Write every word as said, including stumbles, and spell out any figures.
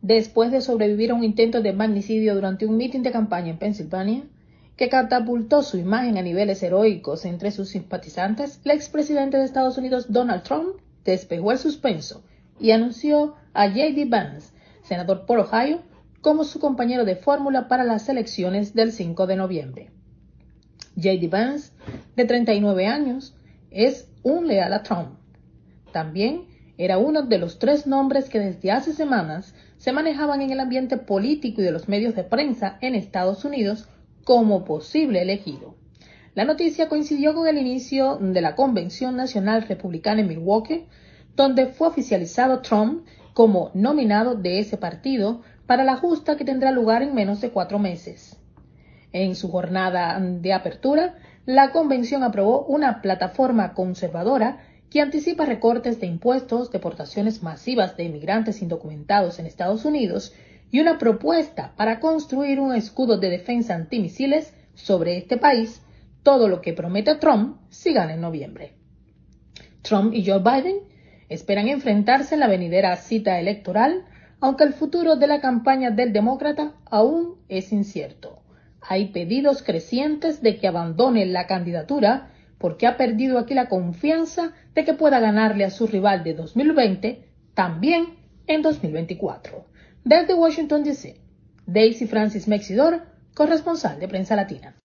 después de sobrevivir a un intento de magnicidio durante un mitin de campaña en Pensilvania, que catapultó su imagen a niveles heroicos entre sus simpatizantes, el expresidente de Estados Unidos Donald Trump despejó el suspenso y anunció a J D Vance, senador por Ohio, como su compañero de fórmula para las elecciones del cinco de noviembre. J D Vance, de treinta y nueve años, es un leal a Trump. También era uno de los tres nombres que desde hace semanas se manejaban en el ambiente político y de los medios de prensa en Estados Unidos como posible elegido. La noticia coincidió con el inicio de la Convención Nacional Republicana en Milwaukee, donde fue oficializado Trump como nominado de ese partido para la justa que tendrá lugar en menos de cuatro meses. En su jornada de apertura, la convención aprobó una plataforma conservadora que anticipa recortes de impuestos, deportaciones masivas de inmigrantes indocumentados en Estados Unidos y una propuesta para construir un escudo de defensa antimisiles sobre este país, todo lo que promete Trump si gana en noviembre. Trump y Joe Biden esperan enfrentarse en la venidera cita electoral, aunque el futuro de la campaña del demócrata aún es incierto. Hay pedidos crecientes de que abandone la candidatura porque ha perdido aquí la confianza de que pueda ganarle a su rival de dos mil veinte, también en dos mil veinticuatro. Desde Washington, D C, Daisy Francis Mexidor, corresponsal de Prensa Latina.